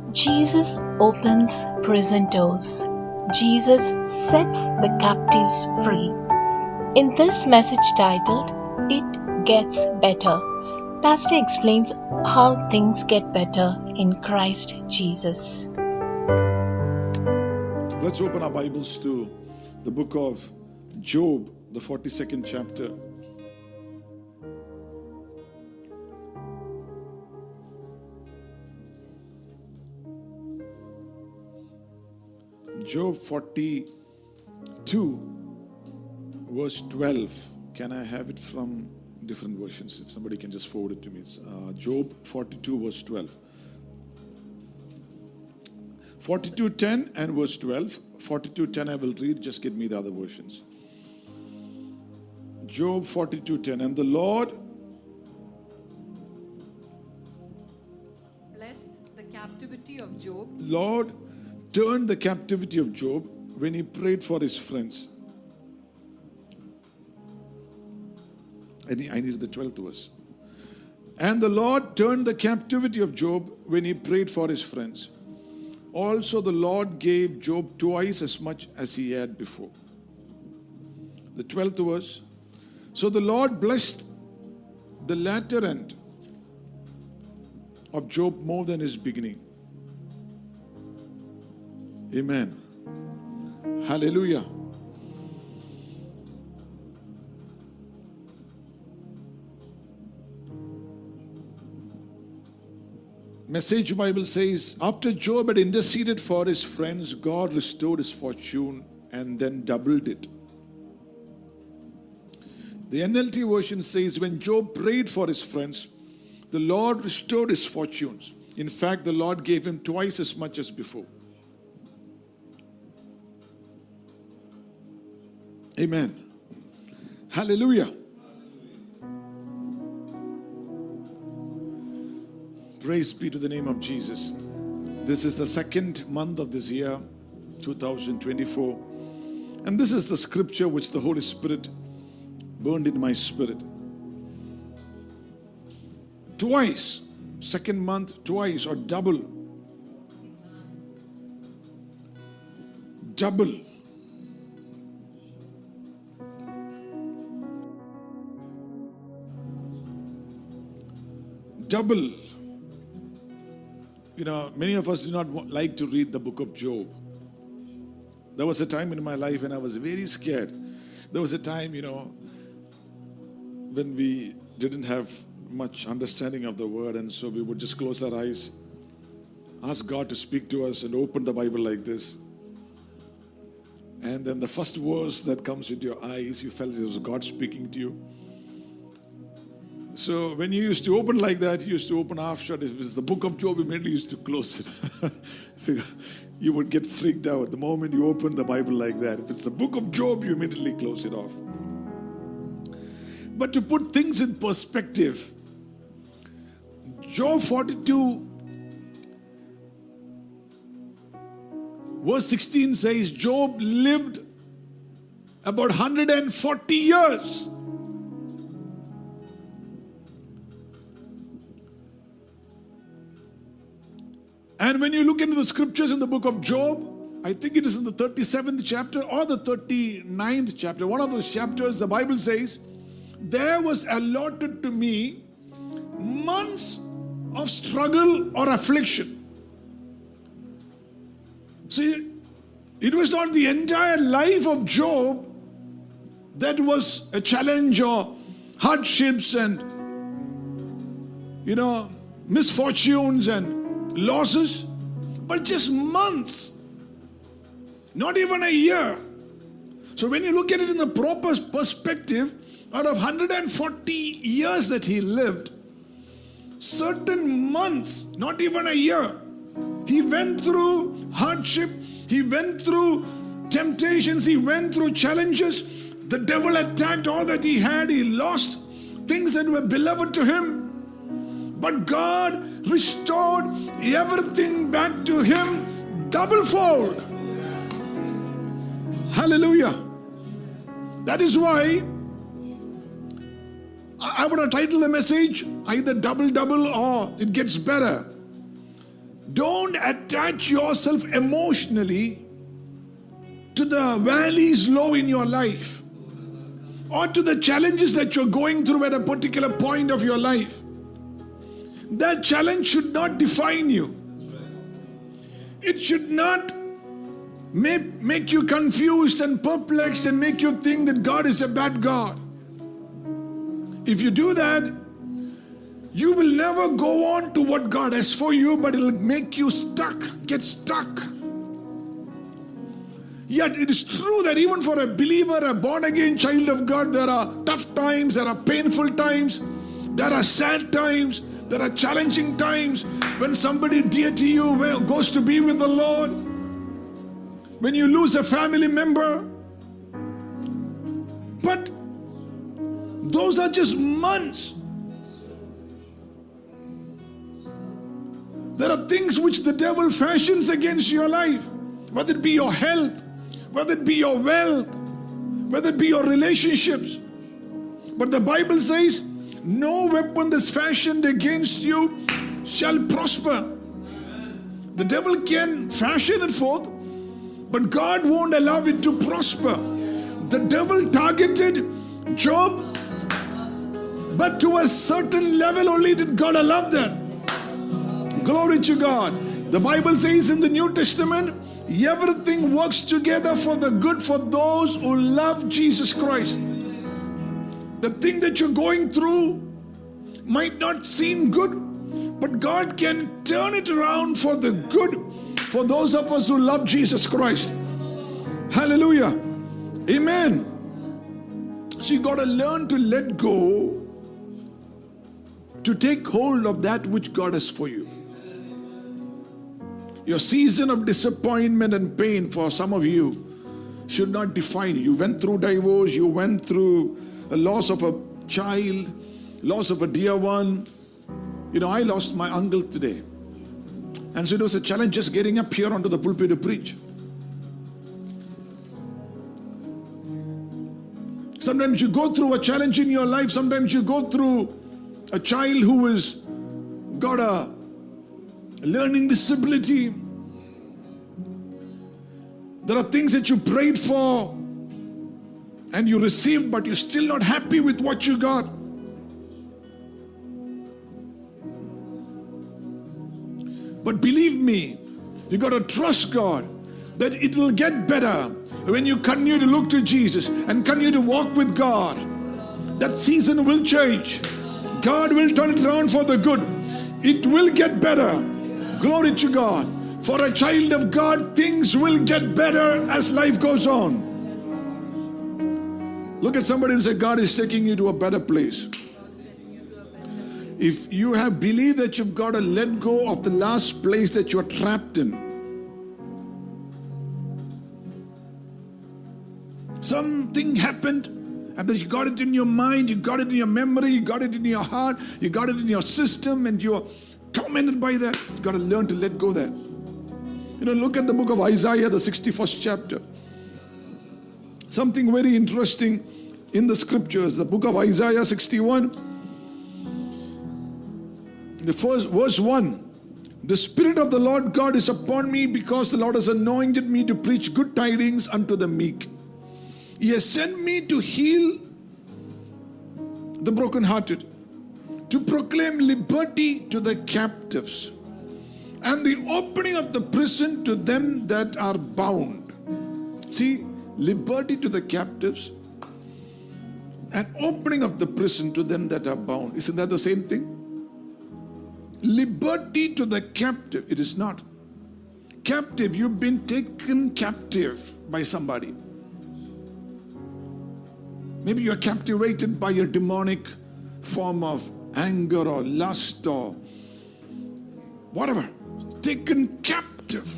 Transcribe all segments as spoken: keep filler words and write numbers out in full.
Jesus opens prison doors. Jesus sets the captives free. In this message titled, It Gets Better, Pastor explains how things get better in Christ Jesus. Let's open our Bibles to the book of Job, the forty-second chapter. Job forty-two, verse twelve. Can I have it from different versions? If somebody can just forward it to me. It's, uh, Job forty-two, verse twelve. forty-two ten and verse twelve. forty-two ten I will read. Just get me the other versions. Job forty-two ten. And the Lord blessed the captivity of Job. Lord turned the captivity of Job when he prayed for his friends. And I needed the twelfth verse. And the Lord turned the captivity of Job when he prayed for his friends. Also the Lord gave Job twice as much as he had before. The twelfth verse. So the Lord blessed the latter end of Job more than his beginning. Amen. Hallelujah. Message Bible says, after Job had interceded for his friends, God restored his fortune and then doubled it. The N L T version says, when Job prayed for his friends, the Lord restored his fortunes. In fact, the Lord gave him twice as much as before. Amen. Hallelujah. Praise be to the name of Jesus. This is the second month of this year, two thousand twenty-four. And this is the scripture which the Holy Spirit burned in my spirit. Twice, second month, twice or double. Double. Double. You know, many of us do not like to read the book of Job. There was a time in my life when I was very scared. There was a time, you know, when we didn't have much understanding of the word, and so we would just close our eyes, ask God to speak to us, and open the Bible like this. And then the first verse that comes into your eyes, you felt it was God speaking to you. So when you used to open like that, you used to open half shut. If it's the book of Job, you immediately used to close it. You would get freaked out the moment you open the Bible like that. If it's the book of Job, you immediately close it off. But to put things in perspective, Job forty-two, verse sixteen says, Job lived about one hundred forty years. And when you look into the scriptures in the book of Job, I think it is in the thirty-seventh chapter or the thirty-ninth chapter, one of those chapters, the Bible says, there was allotted to me months of struggle or affliction. See, it was not the entire life of Job that was a challenge or hardships and, you know, misfortunes and losses, but just months, not even a year. So when you look at it in the proper perspective, out of one hundred forty years that he lived, certain months, not even a year, he went through hardship, he went through temptations, he went through challenges. The devil attacked all that he had, he lost things that were beloved to him. But God restored everything back to him double-fold. Hallelujah. That is why I want to title the message either double double or it gets better. Don't attach yourself emotionally to the valleys low in your life or to the challenges that you're going through at a particular point of your life. That challenge should not define you. It should not make, make you confused and perplexed and make you think that God is a bad God. If you do that, you will never go on to what God has for you, but it will make you stuck, get stuck. Yet it is true that even for a believer, a born-again child of God, there are tough times, there are painful times, there are sad times, there are challenging times when somebody dear to you goes to be with the Lord, when you lose a family member. But those are just months. There are things which the devil fashions against your life, whether it be your health, whether it be your wealth, whether it be your relationships. But the Bible says, no weapon that's fashioned against you shall prosper. The devil can fashion it forth, but God won't allow it to prosper. The devil targeted Job, but to a certain level only did God allow that. Glory to God. The Bible says in the New Testament, everything works together for the good for those who love Jesus Christ. The thing that you're going through might not seem good, but God can turn it around for the good for those of us who love Jesus Christ. Hallelujah. Amen. So you got to learn to let go, to take hold of that which God has for you. Your season of disappointment and pain for some of you should not define you. You went through divorce, you went through a loss of a child, loss of a dear one. You know, I lost my uncle today. And so it was a challenge just getting up here onto the pulpit to preach. Sometimes you go through a challenge in your life. Sometimes you go through a child who has got a learning disability. There are things that you prayed for and you received, but you're still not happy with what you got. But believe me, you got to trust God that it will get better when you continue to look to Jesus and continue to walk with God. That season will change. God will turn it around for the good. It will get better. Glory to God. For a child of God, things will get better as life goes on. Look at somebody and say, God is taking you to a better place. If you have believed that you've got to let go of the last place that you're trapped in, something happened and then you got it in your mind, you got it in your memory, you got it in your heart, you got it in your system, and you're tormented by that. You got to learn to let go of that. You know, look at the book of Isaiah, the sixty-first chapter. Something very interesting in the scriptures. The book of Isaiah sixty-one, the first verse one. The Spirit of the Lord God is upon me, because the Lord has anointed me to preach good tidings unto the meek. He has sent me to heal the brokenhearted, to proclaim liberty to the captives, and the opening of the prison to them that are bound. See, liberty to the captives and opening of the prison to them that are bound. Isn't that the same thing? Liberty to the captive. It is not. Captive, you've been taken captive by somebody. Maybe you're captivated by a demonic form of anger or lust or whatever. Taken captive.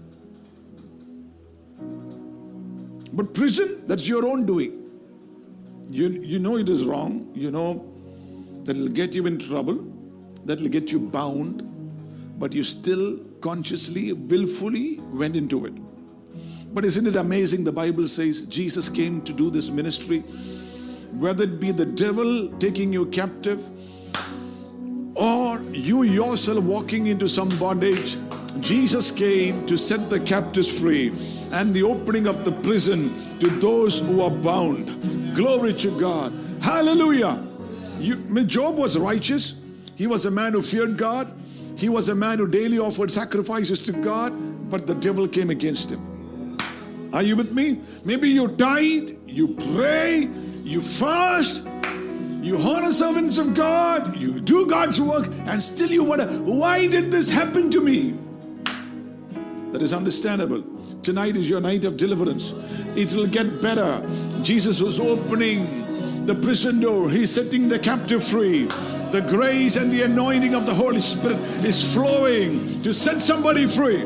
But prison, that's your own doing. You, you know it is wrong. You know that it'll get you in trouble. That will get you bound. But you still consciously, willfully went into it. But isn't it amazing? The Bible says Jesus came to do this ministry. Whether it be the devil taking you captive, or you yourself walking into some bondage, Jesus came to set the captives free and the opening of the prison to those who are bound. Glory to God. Hallelujah. You, Job was righteous. He was a man who feared God. He was a man who daily offered sacrifices to God, but the devil came against him. Are you with me? Maybe you tithe, you pray, you fast, you honor servants of God, you do God's work, and still you wonder, why did this happen to me? That is understandable. Tonight is your night of deliverance. It will get better. Jesus was opening the prison door. He's setting the captive free. The grace and the anointing of the Holy Spirit is flowing to set somebody free.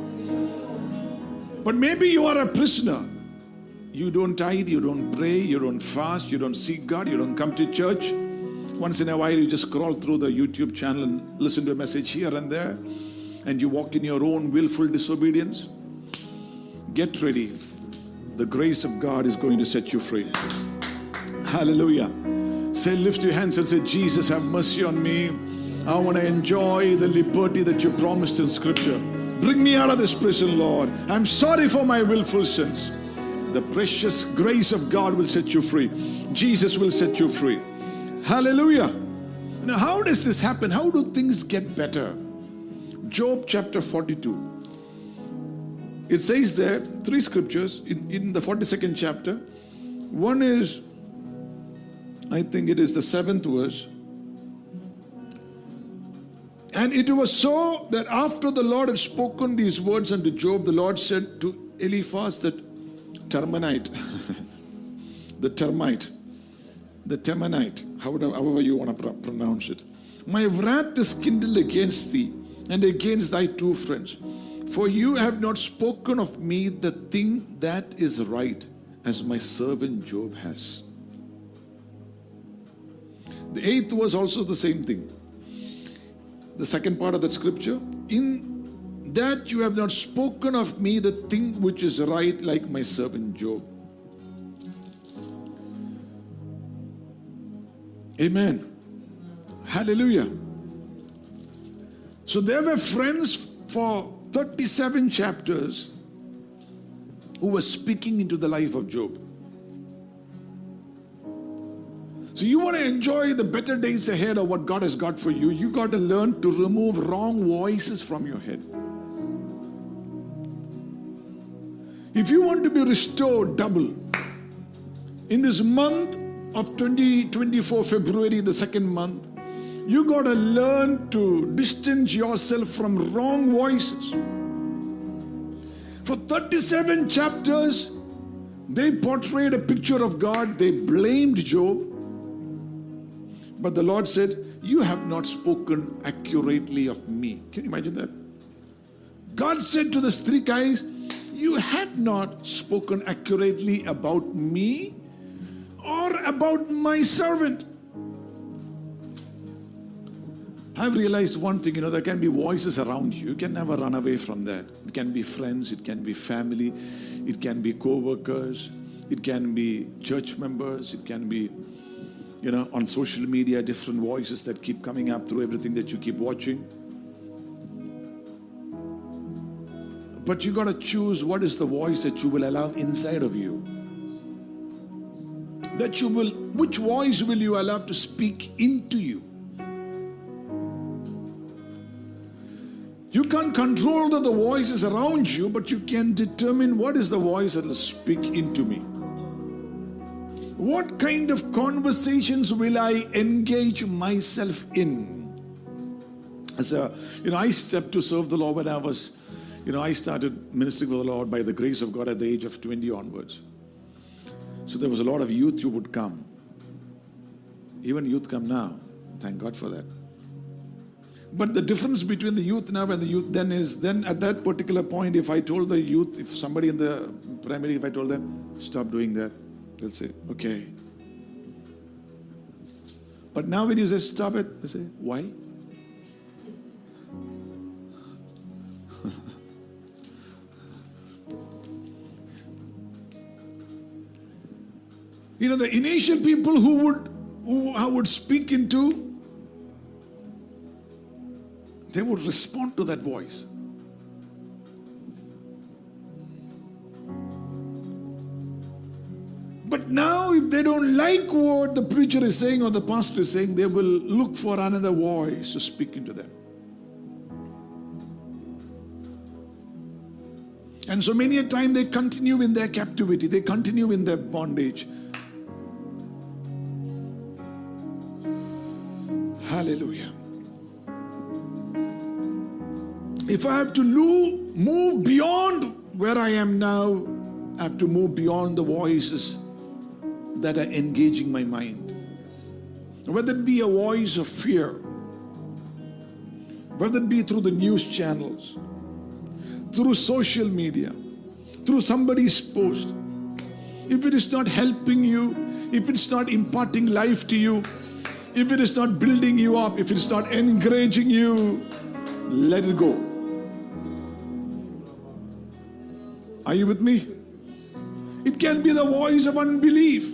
But maybe you are a prisoner. You don't tithe, you don't pray, you don't fast, you don't seek God, you don't come to church. Once in a while you just scroll through the YouTube channel and listen to a message here and there, and you walk in your own willful disobedience. Get ready. The grace of God is going to set you free. Hallelujah. Say, lift your hands and say, Jesus, have mercy on me. I want to enjoy the liberty that you promised in Scripture. Bring me out of this prison, Lord. I'm sorry for my willful sins. The precious grace of God will set you free. Jesus will set you free. Hallelujah. Now, how does this happen? How do things get better? Job chapter forty-two. It says there, three scriptures in, in the forty-second chapter. One is, I think it is the seventh verse. And it was so that after the Lord had spoken these words unto Job, the Lord said to Eliphaz, the Termanite, the termite, the Temanite, however you want to pronounce it. My wrath is kindled against thee and against thy two friends. For you have not spoken of me the thing that is right, as my servant Job has. The eighth was also the same thing. The second part of that scripture. In that you have not spoken of me the thing which is right, like my servant Job. Amen. Hallelujah. So there were friends for thirty-seven chapters who were speaking into the life of Job. So you want to enjoy the better days ahead of what God has got for you, you got to learn to remove wrong voices from your head. If you want to be restored double, in this month of twenty twenty-four, February, the second month, you got to learn to distance yourself from wrong voices. For thirty-seven chapters, they portrayed a picture of God. They blamed Job. But the Lord said, you have not spoken accurately of me. Can you imagine that? God said to the three guys, you have not spoken accurately about me or about my servant. I've realized one thing, you know, there can be voices around you. You can never run away from that. It can be friends, it can be family, it can be co-workers, it can be church members, it can be, you know, on social media, different voices that keep coming up through everything that you keep watching. But you got to choose what is the voice that you will allow inside of you. That you will, which voice will you allow to speak into you? You can't control the, the voices around you, but you can determine what is the voice that will speak into me. What kind of conversations will I engage myself in? As a, you know, I stepped to serve the Lord when I was, you know, I started ministering for the Lord by the grace of God at the age of twenty onwards. So there was a lot of youth who would come. Even youth come now. Thank God for that. But the difference between the youth now and the youth then is, then at that particular point, if I told the youth, if somebody in the primary, if I told them, stop doing that, they'll say, okay. But now when you say, stop it, they say, why? You know, the initial people who would, who I would speak into, they would respond to that voice. But now if they don't like what the preacher is saying or the pastor is saying, they will look for another voice to speak into them. And so many a time they continue in their captivity, they continue in their bondage. Hallelujah. If I have to move beyond where I am now, I have to move beyond the voices that are engaging my mind. Whether it be a voice of fear, whether it be through the news channels, through social media, through somebody's post. If it is not helping you, if it's not imparting life to you, if it is not building you up, if it's not encouraging you, let it go. Are you with me? It can be the voice of unbelief.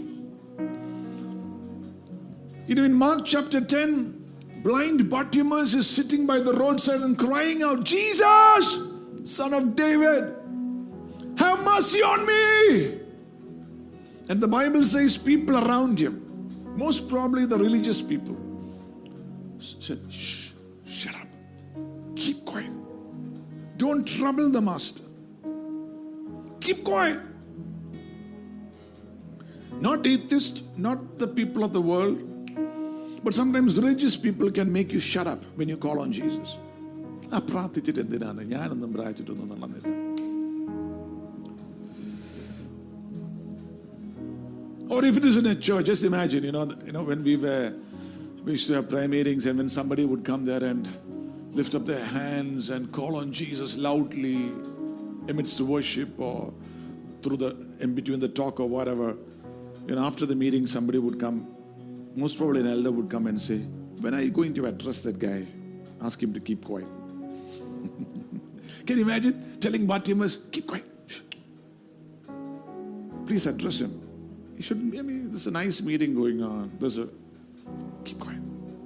You know, in Mark chapter ten, blind Bartimaeus is sitting by the roadside and crying out, Jesus, Son of David, have mercy on me. And the Bible says people around him, most probably the religious people, said, shh, shut up, keep quiet. Don't trouble the master. Keep quiet. Not atheists, not the people of the world, but sometimes religious people can make you shut up when you call on Jesus. Or if it is in a church, just imagine, you know, you know, when we were, we used to have prayer meetings, and when somebody would come there and lift up their hands and call on Jesus loudly amidst the worship or through the, in between the talk or whatever, you know, after the meeting, somebody would come, most probably an elder would come and say, when are you going to address that guy? Ask him to keep quiet. Can you imagine telling Bartimaeus, keep quiet. Shh. Please address him. He shouldn't be, I mean, there's a nice meeting going on. There's a, keep quiet.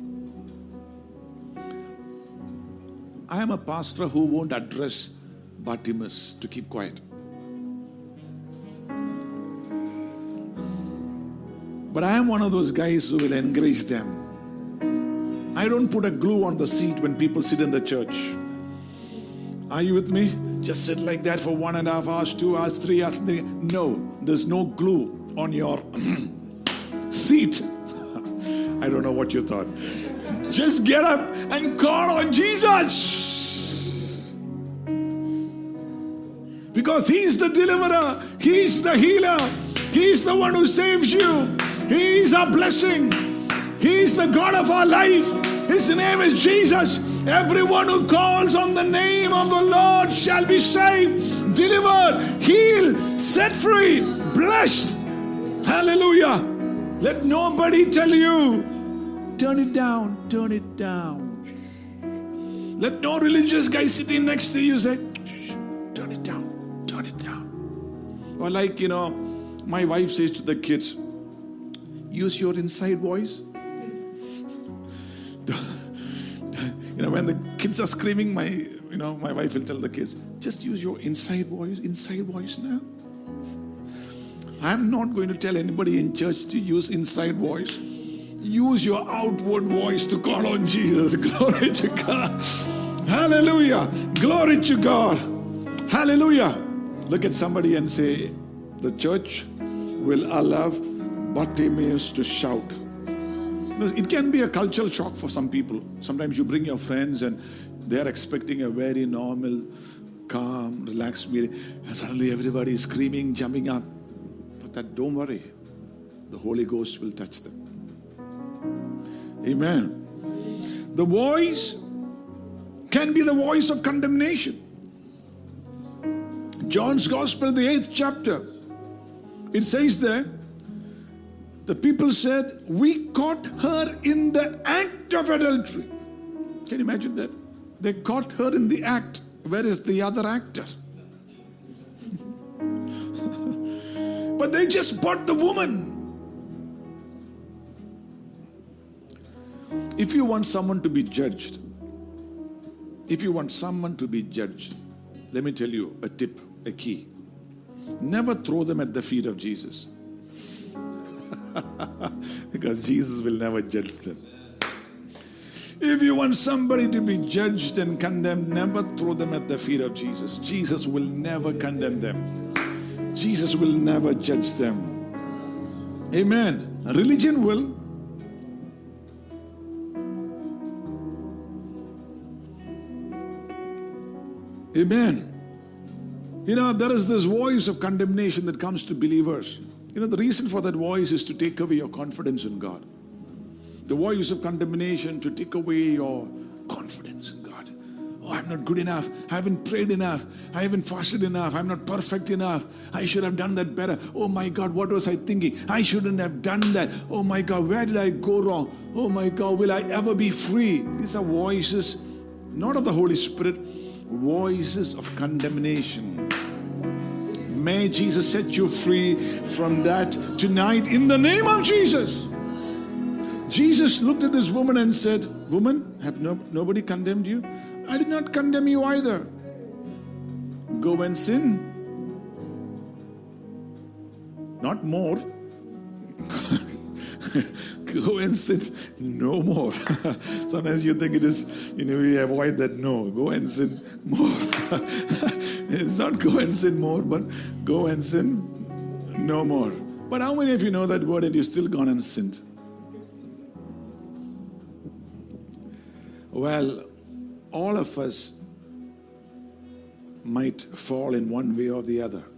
I am a pastor who won't address Bartimaeus to keep quiet. But I am one of those guys who will encourage them. I don't put a glue on the seat when people sit in the church. Are you with me? Just sit like that for one and a half hours, two hours, three hours. No, there's no glue on your seat. I don't know what you thought. Just get up and call on Jesus. Because He's the deliverer. He's the healer. He's the one who saves you. He's our blessing. He's the God of our life. His name is Jesus. Everyone who calls on the name of the Lord shall be saved, delivered, healed, set free, blessed. Hallelujah. Let nobody tell you, turn it down, turn it down. Let no religious guy sitting next to you say, shh, turn it down, turn it down. Or like, you know, my wife says to the kids, use your inside voice. You know, when the kids are screaming, my, you know, my wife will tell the kids, just use your inside voice, inside voice now. I'm not going to tell anybody in church to use inside voice. Use your outward voice to call on Jesus. Glory to God. Hallelujah. Glory to God. Hallelujah. Look at somebody and say, the church will allow Bartimaeus to shout. It can be a cultural shock for some people. Sometimes you bring your friends and they are expecting a very normal, calm, relaxed meeting. And suddenly everybody is screaming, jumping up. But that, don't worry. The Holy Ghost will touch them. Amen. The voice can be the voice of condemnation. John's Gospel, the eighth chapter. It says there, the people said, we caught her in the act of adultery. Can you imagine that? They caught her in the act. Where is the other actor? But they just bought the woman. If you want someone to be judged, if you want someone to be judged, let me tell you a tip, a key. Never throw them at the feet of Jesus. Because Jesus will never judge them. If you want somebody to be judged and condemned, never throw them at the feet of Jesus. Jesus will never condemn them. Jesus will never judge them. Amen. Religion will. Amen. You know, there is this voice of condemnation that comes to believers. You know, the reason for that voice is to take away your confidence in God. The voice of condemnation to take away your confidence in God. Oh, I'm not good enough. I haven't prayed enough. I haven't fasted enough. I'm not perfect enough. I should have done that better. Oh my God, what was I thinking? I shouldn't have done that. Oh my God, where did I go wrong? Oh my God, will I ever be free? These are voices, not of the Holy Spirit, voices of condemnation. May Jesus set you free from that tonight in the name of Jesus. Jesus looked at this woman and said, "Woman, have no, nobody condemned you? I did not condemn you either. Go and sin. Not more. Go and sin no more." Sometimes you think it is, you know, we avoid that. No, go and sin more. It's not go and sin more, but go and sin no more. But how many of you know that word and you still gone and sinned? Well, all of us might fall in one way or the other.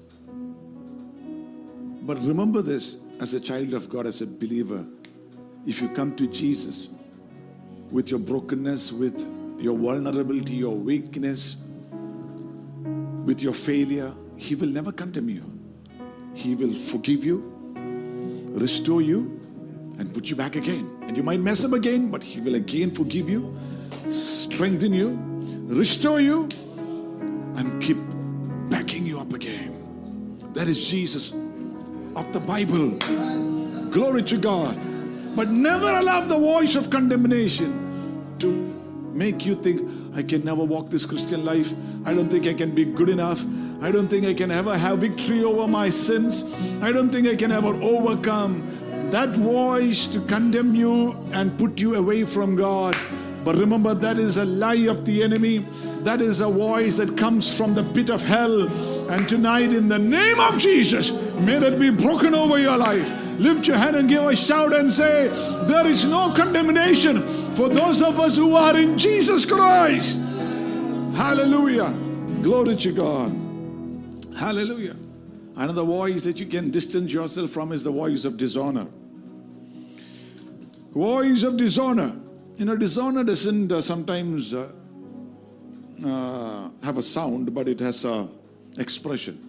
But remember this, as a child of God, as a believer, if you come to Jesus with your brokenness, with your vulnerability, your weakness, with your failure, He will never condemn you. He will forgive you, restore you, and put you back again. And you might mess up again, but He will again forgive you, strengthen you, restore you, and keep backing you up again. That is Jesus of the Bible. Glory to God. But never allow the voice of condemnation to make you think, I can never walk this Christian life. I don't think I can be good enough. I don't think I can ever have victory over my sins. I don't think I can ever overcome. That voice to condemn you and put you away from God. But remember, that is a lie of the enemy. That is a voice that comes from the pit of hell. And tonight, in the name of Jesus, may that be broken over your life. Lift your hand and give a shout and say, there is no condemnation for those of us who are in Jesus Christ. Hallelujah. Glory to God. Hallelujah. Another voice that you can distance yourself from is the voice of dishonor. Voice of dishonor. You know, dishonor doesn't uh, sometimes uh, uh, have a sound, but it has a expression.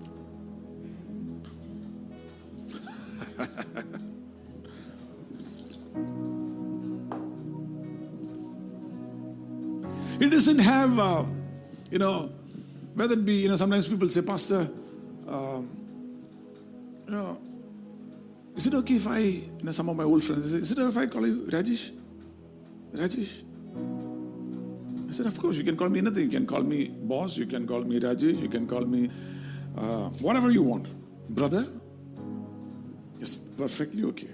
It doesn't have, uh, you know, whether it be, you know, sometimes people say, Pastor, um, you know, is it okay if I, you know, some of my old friends say, is it okay if I call you Rajesh? Rajesh? I said, of course, you can call me anything. You can call me boss, you can call me Rajesh, you can call me uh, whatever you want. Brother? It's perfectly okay.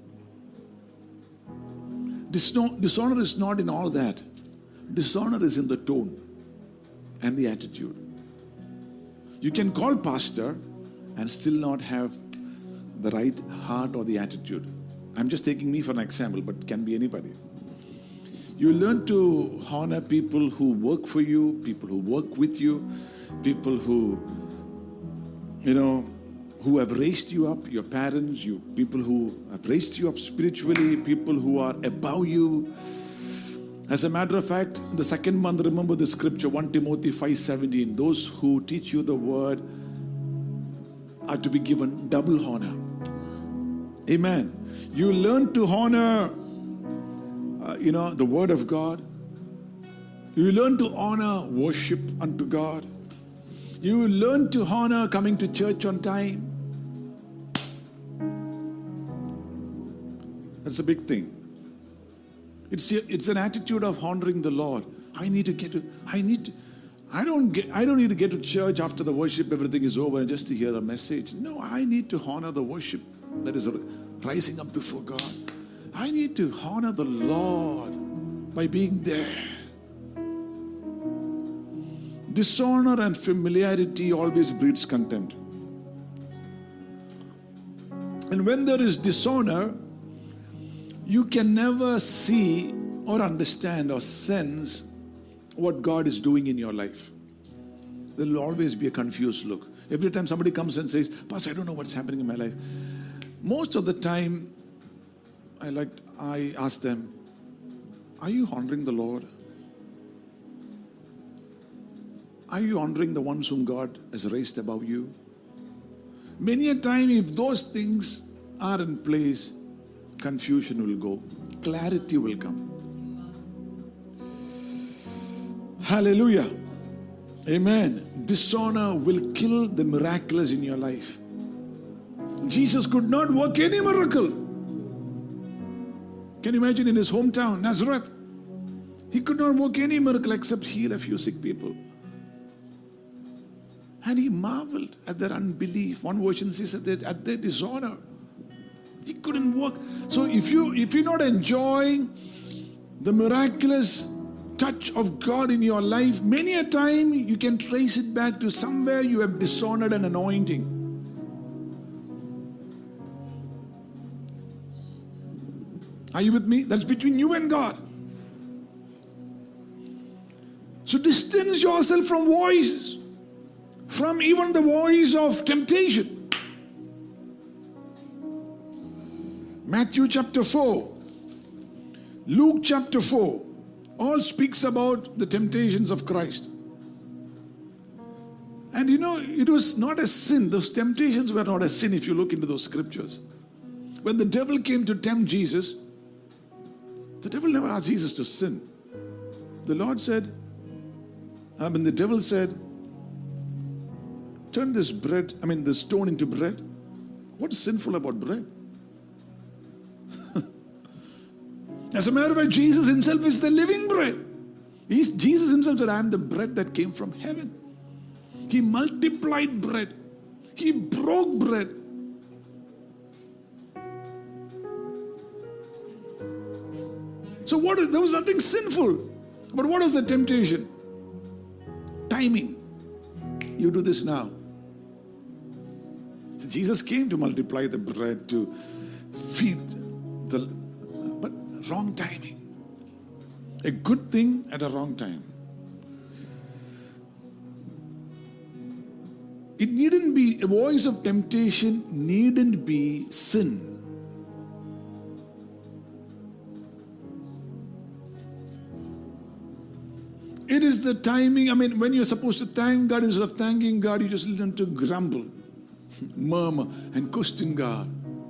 Dishonor is not in all that. Dishonor is in the tone and the attitude. You can call pastor and still not have the right heart or the attitude. I'm just taking me for an example, but it can be anybody. You learn to honor people who work for you, people who work with you, people who, you know, who have raised you up, your parents, you people who have raised you up spiritually, people who are above you. As a matter of fact, the second month, remember the scripture, First Timothy five seventeen. Those who teach you the word are to be given double honor. Amen. You learn to honor, uh, you know, the word of God. You learn to honor worship unto God. You learn to honor coming to church on time. That's a big thing. It's a, it's an attitude of honoring the Lord. I need to get to, I need to, I don't get, I don't need to get to church after the worship, everything is over and just to hear the message. No, I need to honor the worship. that is rising up before God. I need to honor the Lord by being there. Dishonor and familiarity always breeds contempt. And when there is dishonor, you can never see or understand or sense what God is doing in your life. There will always be a confused look. Every time somebody comes and says, Pastor, I don't know what's happening in my life. Most of the time, I like I ask them, are you honoring the Lord? Are you honoring the ones whom God has raised above you? Many a time, if those things are in place, confusion will go. Clarity will come. Hallelujah. Amen. Dishonor will kill the miraculous in your life. Jesus could not work any miracle. Can you imagine in his hometown, Nazareth? He could not work any miracle except heal a few sick people. And he marveled at their unbelief. One version says that at their dishonor. He couldn't work. So if you if you're not enjoying the miraculous touch of God in your life, many a time you can trace it back to somewhere you have dishonored an anointing. Are you with me? That's between you and God. So distance yourself from voices, from even the voice of temptation. Matthew chapter four, Luke chapter four, all speaks about the temptations of Christ. And you know, it was not a sin. Those temptations were not a sin if you look into those scriptures. When the devil came to tempt Jesus, the devil never asked Jesus to sin. The Lord said, I mean, the devil said, turn this bread, I mean, this stone into bread. What's sinful about bread? As a matter of fact, Jesus himself is the living bread. He's, Jesus himself said, I am the bread that came from heaven. He multiplied bread. He broke bread. So what? There was nothing sinful. But what was the temptation? Timing. You do this now. So Jesus came to multiply the bread, to feed the, but wrong timing. A good thing at a wrong time. It needn't be, a voice of temptation needn't be sin. It is the timing. I mean, when you're supposed to thank God, instead of thanking God, you just learn to grumble, murmur, and question God.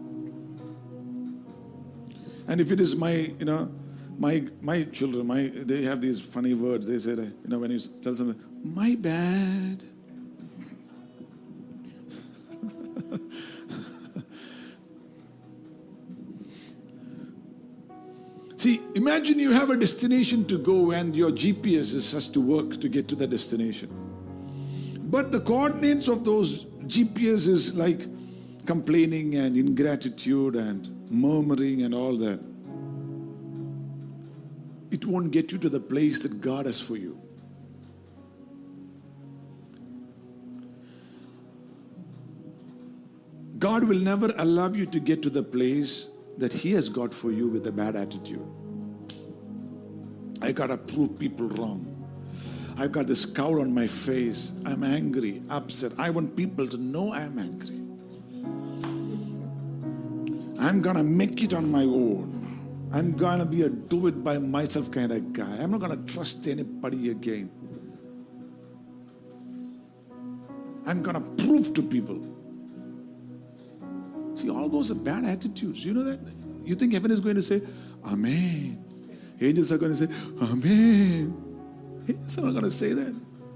And if it is my, you know, my my children, my they have these funny words. They say, you know, when you tell something, my bad. See, imagine you have a destination to go and your G P S has to work to get to the destination. But the coordinates of those G P S is like complaining and ingratitude and murmuring and all that. It won't get you to the place that God has for you. God will never allow you to get to the place that He has got for you with a bad attitude. I gotta prove people wrong. I've got this scowl on my face. I'm angry, upset. I want people to know I'm angry. I'm gonna make it on my own. I'm gonna be a do it by myself kind of guy. I'm not gonna trust anybody again. I'm gonna prove to people. See, all those are bad attitudes. You know that? You think heaven is going to say, Amen. Angels are going to say, Amen. Angels are not going to say that.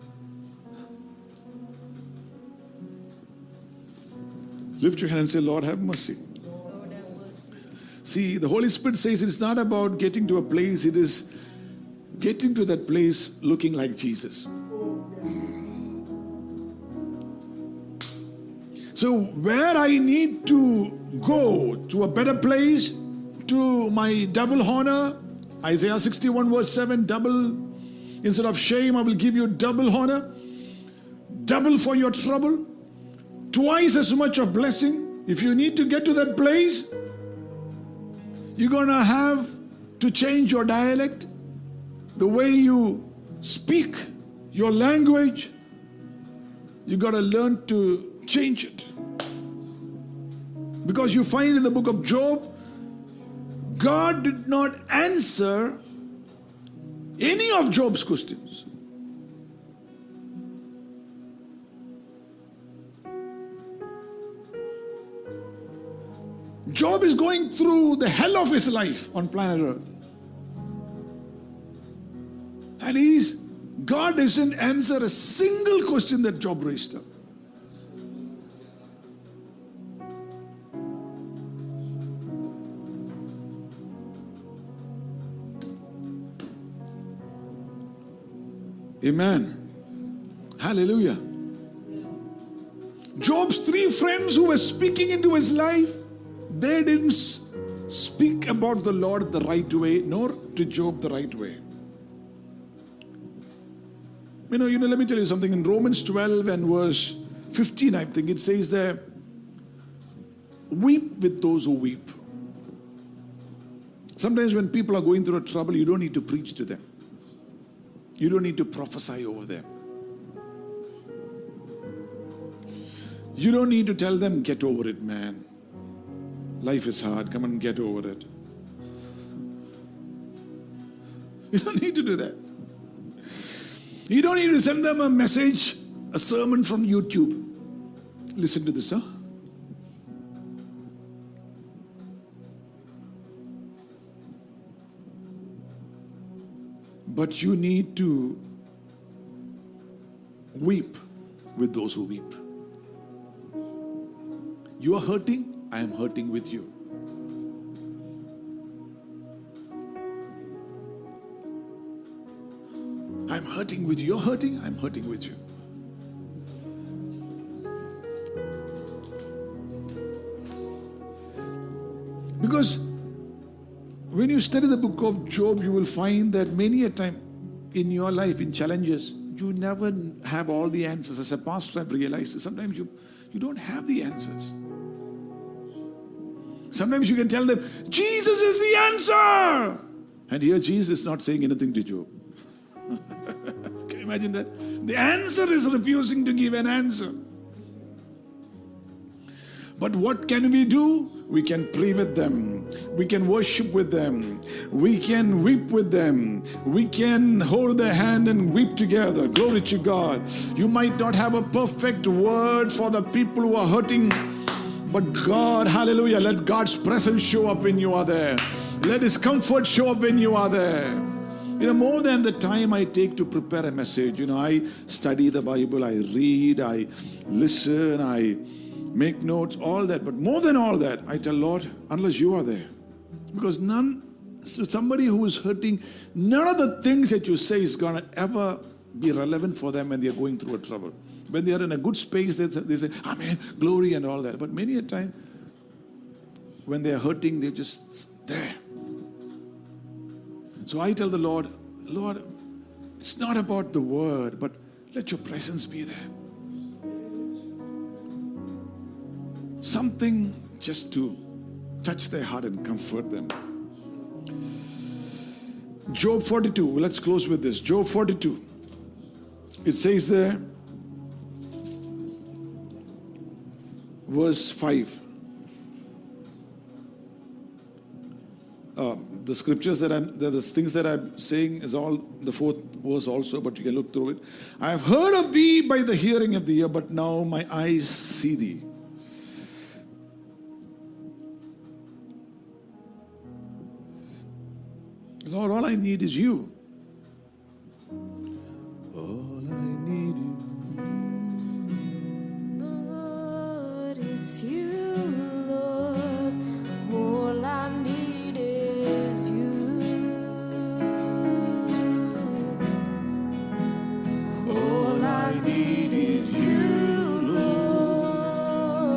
Lift your hand and say, Lord, have mercy. Lord, have mercy. See, the Holy Spirit says it's not about getting to a place. It is getting to that place looking like Jesus. So where I need to go to a better place, to my double honor, Isaiah sixty-one verse seven, double, instead of shame, I will give you double honor, double for your trouble, twice as much of blessing. If you need to get to that place, you're going to have to change your dialect, the way you speak, your language. You got to learn to change it. Because you find in the book of Job, God did not answer any of Job's questions. Job is going through the hell of his life on planet Earth. And he's, God doesn't answer a single question that Job raised up. Amen. Hallelujah. Job's three friends who were speaking into his life, they didn't speak about the Lord the right way, nor to Job the right way. You know, you know, let me tell you something. In Romans twelve and verse fifteen, I think it says there, weep with those who weep. Sometimes when people are going through a trouble, you don't need to preach to them. You don't need to prophesy over them. You don't need to tell them, get over it, man. Life is hard. Come on, get over it. You don't need to do that. You don't need to send them a message, a sermon from YouTube. Listen to this, huh? But you need to weep with those who weep. You are hurting, I am hurting with you. I'm hurting with you. You're hurting, I'm hurting with you. Because when you study the book of Job, you will find that many a time in your life, in challenges, you never have all the answers. As a pastor, I've realized sometimes you, you don't have the answers. Sometimes you can tell them, Jesus is the answer. And here Jesus is not saying anything to Job. Can you imagine that? The answer is refusing to give an answer. But what can we do? We can pray with them. We can worship with them. We can weep with them. We can hold their hand and weep together. Glory to God. You might not have a perfect word for the people who are hurting, but God, hallelujah, let God's presence show up when you are there. Let His comfort show up when you are there. You know, more than the time I take to prepare a message, you know, I study the Bible, I read, I listen, I make notes, all that. But more than all that, I tell Lord, unless you are there. Because none, so somebody who is hurting, none of the things that you say is going to ever be relevant for them when they are going through a trouble. When they are in a good space, they say, they say, Amen, glory and all that. But many a time, when they are hurting, they're just there. So I tell the Lord, Lord, it's not about the word, but let your presence be there. Something just to touch their heart and comfort them. Job forty-two, let's close with this. Job forty-two. It says there, verse five. Uh, the scriptures that I'm, the, the things that I'm saying is all the fourth verse also, but you can look through it. I have heard of thee by the hearing of the ear, but now my eyes see thee. Lord, all I need is you. All I need is Lord, it's you, Lord. All I need is you. All I need is you, Lord.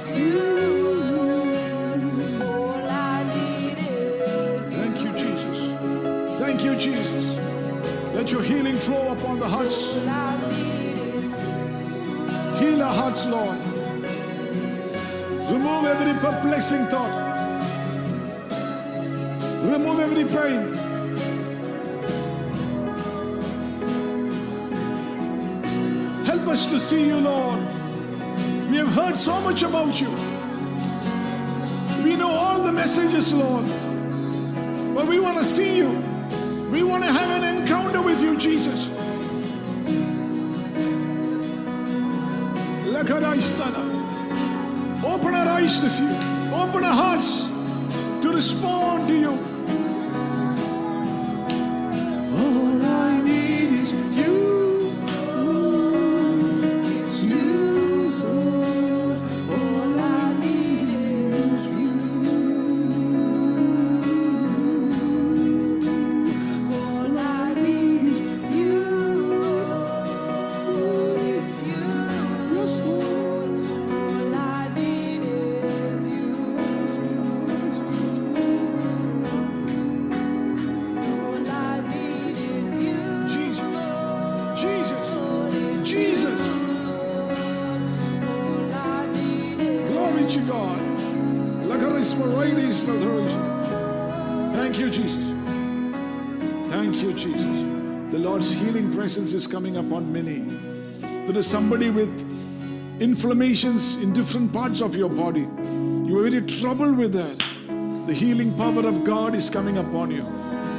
is you, Lord. All I need is you. Thank you, Jesus. Thank you, Jesus. Let your healing flow upon the hearts. All I need is you. Heal our hearts, Lord. Remove every perplexing thought. Remove every pain. Help us to see you, Lord. We have heard so much about you. We know all the messages, Lord. But we want to see you. We want to have an encounter with you, Jesus. Open our eyes to see you. Open our hearts to respond to you. All I need is you. It's you, Lord. All I need is you. All I need is you, Lord. It's you, Yes, Lord. all I need is you. All I need is you. Jesus. Jesus. It's Jesus. all I need is Glory to God. Thank you, Jesus. Thank you, Jesus. The Lord's healing presence is coming upon many. There is somebody with inflammations in different parts of your body. You are very troubled with that. The healing power of God is coming upon you.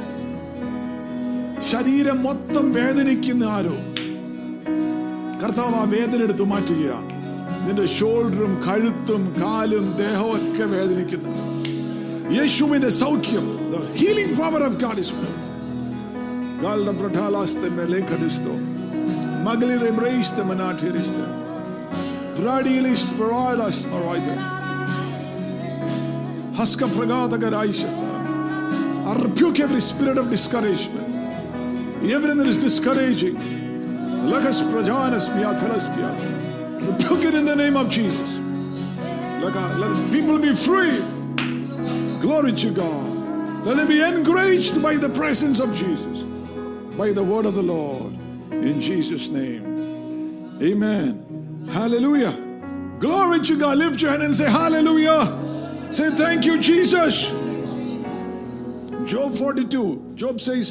ശരീരം മൊത്തം വേദനിക്കുന്ന ആരോ കർത്താവ് ആ വേദന എടുത്തു മാറ്റുകയാണ്. നിന്റെ ഷോൾഡറും കഴുത്തും കാലും ദേഹവും ഒക്കെ വേദനിക്കുന്നു. യേശുവിന്റെ സൗഖ്യം, the healing power of God is flowing. Galda brutalaste melekadisto. Maglire breiste menatiriste. Bradilis paradas maraita. Haska pragata garaishasta. I rebuke every spirit of discouragement. Everything that is discouraging. Lagas prajanas miatelas piata. Rebuke it in the name of Jesus. Let people be free. Glory to God. Let them be encouraged by the presence of Jesus. By the word of the Lord. In Jesus' name. Amen. Hallelujah. Glory to God. Lift your hand and say hallelujah. Say thank you, Jesus. Job forty-two. Job says,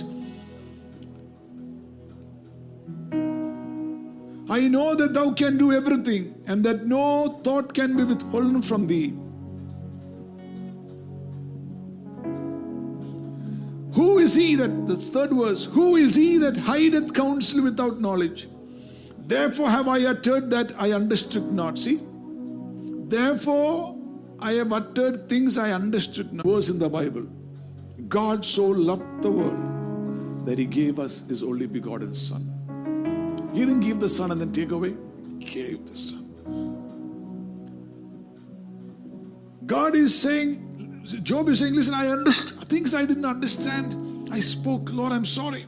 I know that thou can do everything and that no thought can be withholden from thee. Who is he that, the third verse, who is he that hideth counsel without knowledge? Therefore have I uttered that I understood not. See? Therefore I have uttered things I understood not. Verse in the Bible. God so loved the world that he gave us his only begotten Son. He didn't give the Son and then take away. He gave the Son. God is saying, Job is saying, listen, I understand things I didn't understand. I spoke, Lord, I'm sorry.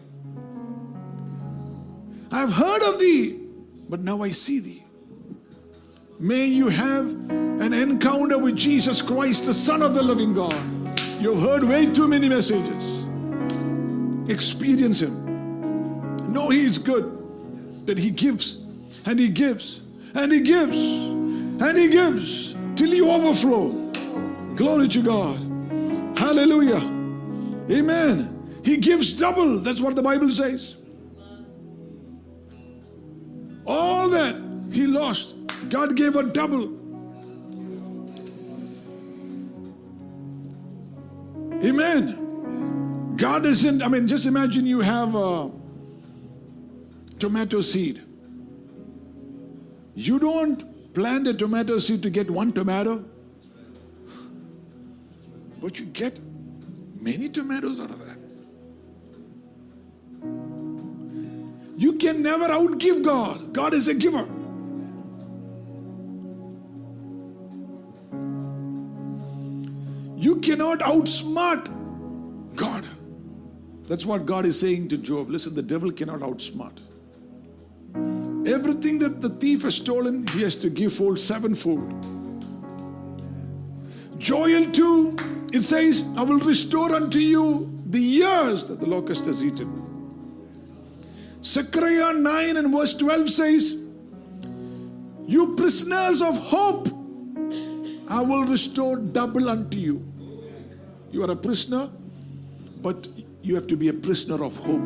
I have heard of thee, but now I see thee. May you have an encounter with Jesus Christ, the Son of the living God. You've heard way too many messages. Experience him. Know he is good. That he gives and he gives and he gives and he gives till you overflow. Glory to God. Hallelujah. Amen. He gives double. That's what the Bible says. All that he lost, God gave a double. Amen. God isn't, I mean, just imagine you have a tomato seed. You don't plant a tomato seed to get one tomato, but you get many tomatoes out of that. You can never outgive God. God is a giver. You cannot outsmart God. That's what God is saying to Job. Listen, the devil cannot outsmart. Everything that the thief has stolen, he has to give fold sevenfold. Joel two, it says, I will restore unto you the years that the locust has eaten. Zechariah nine and verse twelve says, you prisoners of hope, I will restore double unto you. You are a prisoner, but you have to be a prisoner of hope.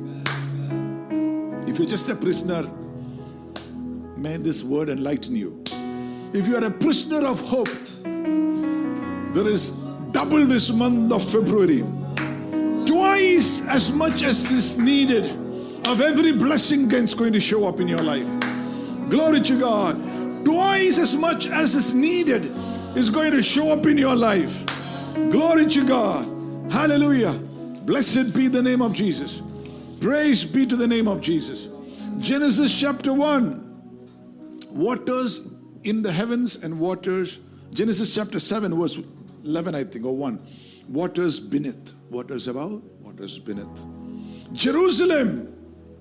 If you're just a prisoner, may this word enlighten you. If you are a prisoner of hope, there is double this month of February. Twice as much as is needed of every blessing that's going to show up in your life. Glory to God. Twice as much as is needed is going to show up in your life. Glory to God. Hallelujah. Blessed be the name of Jesus. Praise be to the name of Jesus. Genesis chapter one. Waters in the heavens and waters. Genesis chapter seven verse eleven, I think, or one. Waters beneath. Waters above, waters beneath. Jerusalem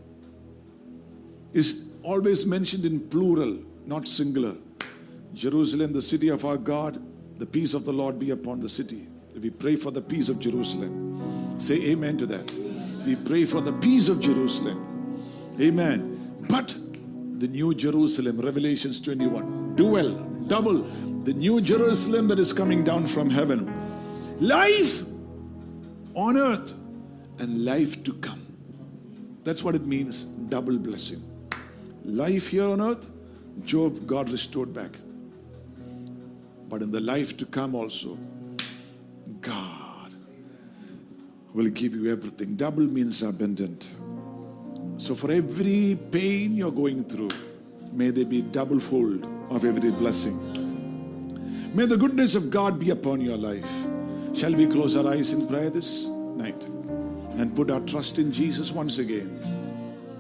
is always mentioned in plural, not singular. Jerusalem, the city of our God, the peace of the Lord be upon the city. We pray for the peace of Jerusalem. Say amen to that. We pray for the peace of Jerusalem. Amen. But the new Jerusalem, Revelations twenty-one, dual, double, the new Jerusalem that is coming down from heaven. Life on earth and life to come. That's what it means, double blessing. Life here on earth, Job, God restored back. But in the life to come also, God will give you everything. Double means abundant. So for every pain you're going through, may there be double fold of every blessing. May the goodness of God be upon your life. Shall we close our eyes in prayer this night and put our trust in Jesus once again?